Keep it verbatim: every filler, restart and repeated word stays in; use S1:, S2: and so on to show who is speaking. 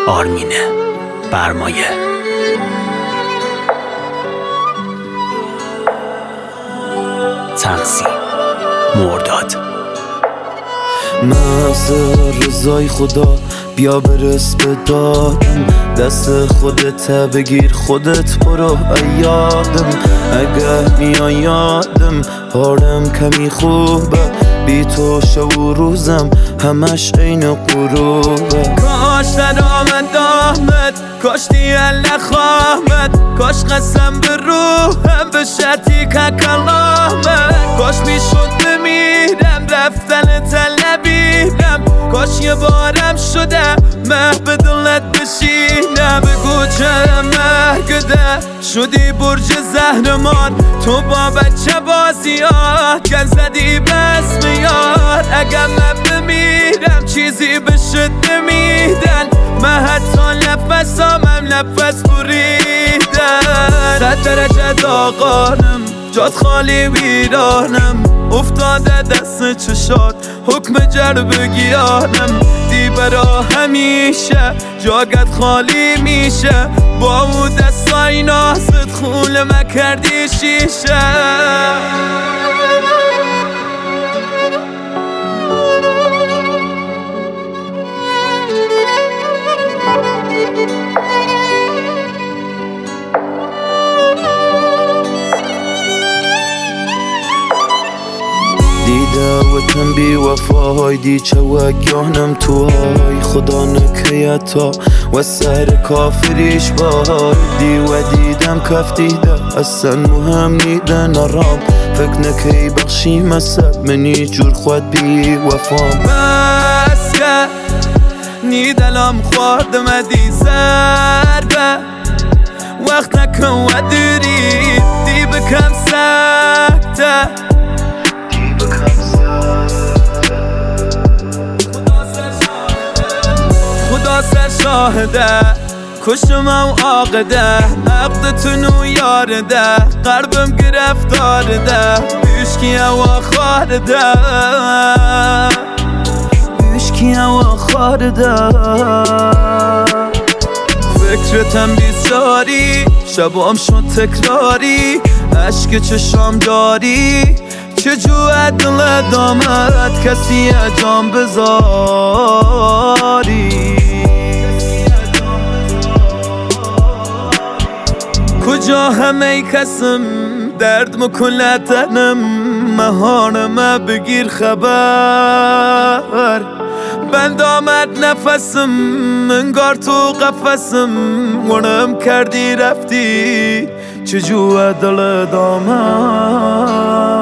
S1: آرمین برمایه. تنظیم مرداد.
S2: محض رضای خدا بیا برس به دادم، دست خودت بگیر خودت برو یادم. اگه میان یادم حالم کمی خوبه، بی تو شب و روزم همش عین غروبه.
S3: کاش ندامد آمد، کاش دیل نخواهد، کاش قسم به روحم به شتی که کلامد. کاش میشد بمیرم رفتن طلبیدم، کاش یه بارم شده مه به دلت بشینم. بگو چه مرگده شدی برج زهرمان، تو با بچه بازیات گل زدی بس میار. اگه من بمیرم چیزی بشد نمیدن، من حتی نفسامم نفس بریدن. صد درجه داغانم جات خالی ویرانم، افتاده دست چشات حکم جرب گیانم. دی برا همیشه جاگت خالی میشه، با او دستای نازت خول مکردی شیشه.
S2: دیده و تن بی وفاهای دی چه و گیانم تو های خدا نکیتا و سر کافریش بای. دی و دیدم کف دیده اصلا مهم نیده نرام، فکر نکی بخشی مسد منی جور خود بی وفام.
S3: بس که نیدلم خورد مدی زربه، وقت نکن و دری دی بکم سکته. خدا سر شاهده کشم و عاقده، عقدتونو یارده قلبم گرفتارده. بشکی و خارده بشکی و خارده. فکرتم بیزاری شبام شد تکراری، عشق چشام داری چجوه دل دامد کسی جام بذاری. کجا همه کسم درد مکن تنم، مهانم بگیر خبر. بند آمد نفسم انگار تو قفسم، گنم کردی رفتی چجوه دل دامد.